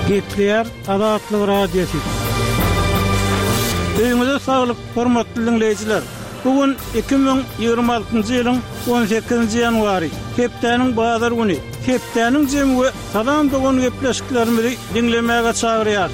Gepler Azatlyk Radiosu. Öňüňizde saglyk, hormatly dinleýijiler. Bugün 2026-njy ýylyň 18-nji ýanwary. Hepdeniň bazar güni. Hepdeniň jemgy salam dogan gepleşiklerimizi dinlemäge çagyrýar.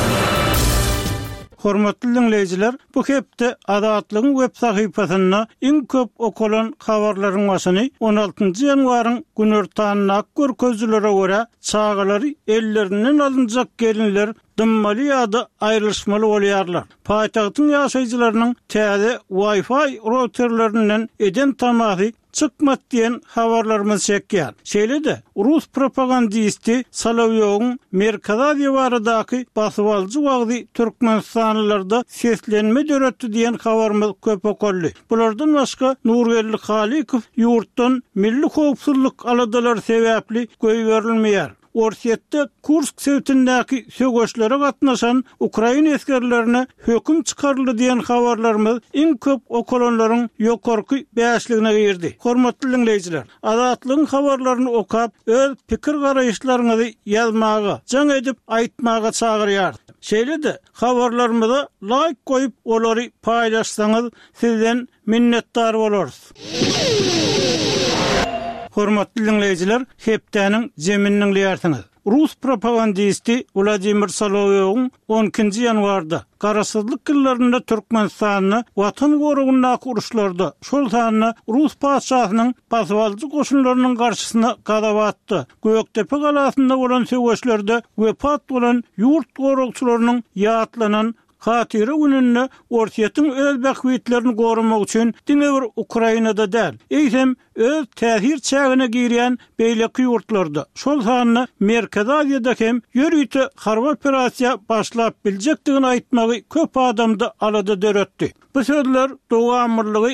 Hormatly dinleýijiler, bu hepde Azatlygyň web sahypasyna iň köp okulan habarlaryň başyny 16-njy ýanwaryň günortanyna görkezlere görä çağalary ellerinden alınjak gelinler dymmaly ýa-da aýrylşmaly bolýarlar. Paýtagtyň ýaşaýjylarynyň täze Wi-Fi routerlerinden eden tamasy çıkmat diyen habarlarımız çekýär. Şeýle-de Rus propagandisti Solovyowyň Merkada diýwaryndaky basywalyjy wagty Türkmenistanlylarda seslenme döretdi diyen habarymız köp okully. Bulardan başga Nurgelli Halikow ýurtdan milli howpsuzlyk aladalar sebäpli göýberilmeýär. Orsiýetde Kursk sewtindäki söwgeçlere gatnaşan Ukraina eskerlerine höküm çykaryldy diyen habarlarymız iň köp okulanlaryň ýokarky bäşligine girdi. Hormatly dinleýijiler, Azatlygyň habarlaryny okap, öz pikir garaýşlaryňyzy ýazmaga, jaň edip aýtmaga çagyrýar. Şeýle-de habarlarymyza like goýup olary paýlaşsaňyz sizden minnetdar bolarys. Hormatly dinleýijiler, hepdeniň jeminiň ýartyňyz. Rus propagandisti Vladimir Solovyowyň 12-nji ýanwarda garasyzlyk ýyllarynda Türkmenistanyny watan gorugynaky uruşlarda şol sanyna Rus paçasynyň basywalyjy goşunlarynyň garşysyna gadap atdy. Göktepe galasynda bolan söwgeçlerde wepat bolan ýurt gorugçylarynyň ýatlanan Hatyra gününde Orsiýetiň öz bähwitlerini gorumak üçin diňe bir Ukrainada däl, eýsem öz täsir çägine girýän beýleki ýurtlarda. Şol sanyna Merkezi Aziýada hem ýörüýte harby operasiýa başlap biljekdigini aýtmagy köp adamda alada döretdi. Bu sözler Doğu Amirligi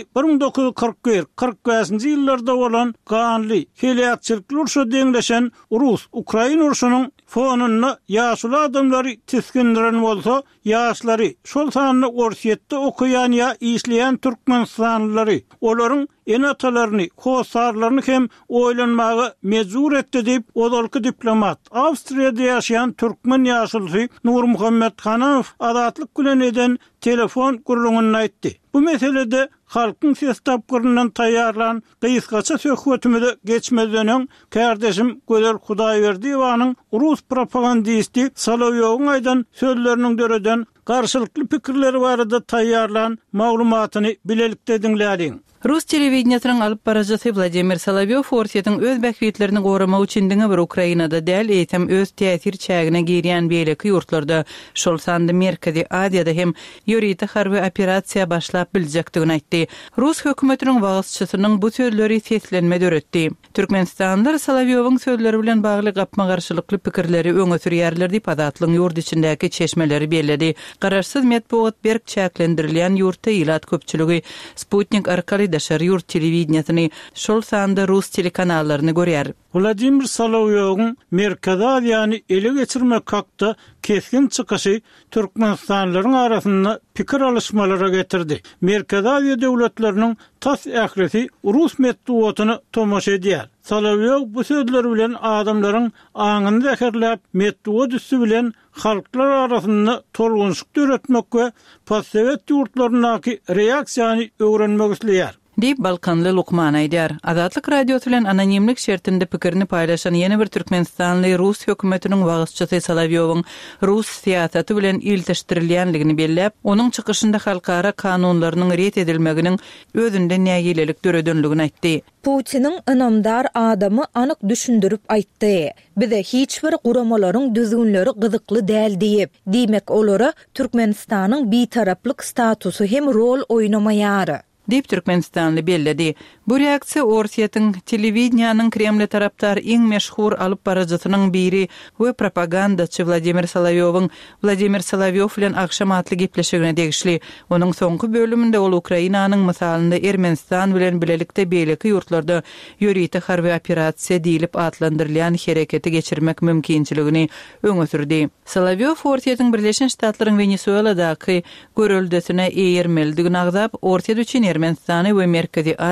1941-45-nji ýyllarda bolan ganly heliýatçylyk urşa deňleşen Rus-Ukraina urşunyň fonuna ýaşly adamlary tiskindiren bolsa, ýaşlary şol sanyny Orsiýetde okuyan ýa işleýän Türkmenistanlylary olaryň enatalaryny, hosarlaryny hem oýlanmagy mejbur etdi diýip odalky diplomat, Awstriýada ýaşaýan türkmen ýaşulysy Nur Muhammed Hanow Azatlyk bilen eden telefon gurulmagyny aýtdy. Bu meselede halkyň ses tapgyryndan taýýarlan gysgaça söhbetimize geçmeden kardeşim Gözel Hudaýberdiýowanyň Rus propagandisti Solovyowyň aýdan sözleriniň döreden garşylykly pikirleri barada taýýarlan maglumatyny bilelikde dinlädiň. Rus telewizionynyň alyp barajysy Vladimir Solovyow Orsiýetiň öz bähwitlerini goramak üçin diňe bir Ukrainada däl, eýsem öz täsir çägine girýän beýleki ýurtlarda, şol sanda Merkezi Aziýada hem ýörüýte harby operasiýa başlap biljekdigini aýtdy. Rus hökümetiniň wagtçysynyň bu sözleri seslenme döretdi. Türkmenistanlylar Solovyowyň sözleri bilen bagly gapma garşylykly pikirleri öňe sürýärler diýip Azatlygyň ýurt içindäki çeşmeleri bellädi. Garaşsyz medeniýet berk çäklendirilýän ýurtda ýylat köpçüligi Sputnik arkaly daşary ýurt telewizionyny şol sanda Rus telekanallaryny görýär. Vladimir Solovyowyň Merkezi Aziýany ele geçirmek hakda keskin çykyşy Türkmenistanlylaryň arasynda pikir alışmalara getirdi. Merkezi Aziýa döwletleriniň tas ählisi Rus medeniýetyny tomaşa edýär. Solovyow bu sözleri bilen adamlaryň aňyny zäherläp medeniýet üstü bilen halklar arasynda tolgunçlyk döretmek we postsovet ýurtlarynaky reaksiýany öwrenmek isleýär. Deyip Balkanly Lukman aýdýar. Azatlyk radiosu bilen anonimlik şertinde pikirini paýlaşan ýene bir Türkmenistanly Rus hökümetiniň wagtçysy Solovyowyň Rus siýasaty bilen ilteşdirilýänligini belläp, onuň çykyşynda halkara kanunlarynyň ret edilmeginiň özünde nägilelik döredenligini aýtdy. Putiniň ynamdar adamy anyk düşündirip aýtdy. Bize hiç bir guramalaryň düzgünleri gyzykly däl diýip, diýmek olara Türkmenistanyň bitaraplyk statusy hem rol oýnamaýary. Deyip Türkmenistanly belledi. Bu reaksiýa Orsiýetiň telewizionynyň Kreml tarapdar iň meşhur alyp barajasynyň biri we propagandaçy Vladimir Solovyowyň Vladimir Solovyow bilen akşam atly gepleşigine degişli. Onuň soňky bölüminde ol Ukrainanyň misalynda Ermenistan bilen bilelikde beýleki ýurtlarda ýörüýte harby operasiýa diýilip atlandyrylýan hereketi geçirmek mümkinçiligini öňe sürdi. Solovyow Orsiýetiň Birleşen Ştatlaryň Venezueladaky görüldüsine eýermeldigini agzap, Orsiýet üçin Ermenistany we Merkezi Aziýa ýurtlaryny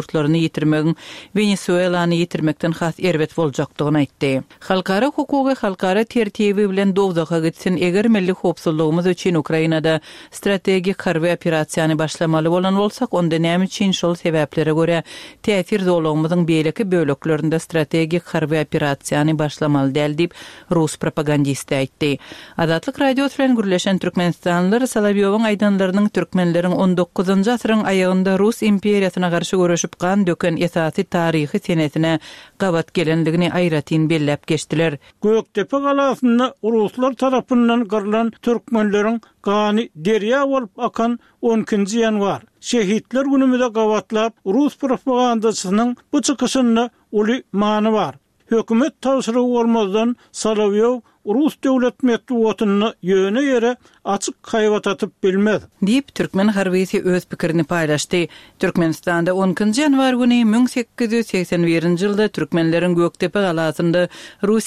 dostlaryny ýitirmegin Venezuelany ýitirmekden has erbet boljakdygyny aýtdy. Halkara hukugy halkara tertibi bilen dowdaga gitsin eger milli howpsuzlygymyz üçin Ukrainada strategik harby operasiýany başlamaly bolan bolsak, onda näme üçin şol sebeplere göre täsir zowlugymyzyň beýleki böleklerinde strategik harby operasiýany başlamaly däl diýip Rus propagandisti aýtdy. Adatlyk radio bilen gürleşen türkmenistanlylar Solovyowyň aýdanlarynyň türkmenleriň 19-njy asyryň aýagynda Rus imperiýasyna garşy görüşip gan döken esasy taryhy senetine gabat gelenligini aýratyn bellep geçdiler. Göktepe galasynda Ruslar tarapyndan garlan türkmenleriň gany derýa bolup akan 12-nji ýanwar şehitler günümizde gawatlap Rus propagandasynyň bu çykyşyny uly many bar. Hökümet tawsiry bolmazdan Solovyow Rus döwlet medeniýetini ýöne ýere açyk haýbat atyp bilmez. Diýip türkmen harbiýeti öz pikirini paýlaşdy. Türkmenistanda 10-njy ýanwar güni 1881-nji ýylda türkmenleriň Göktepe galasynda Rus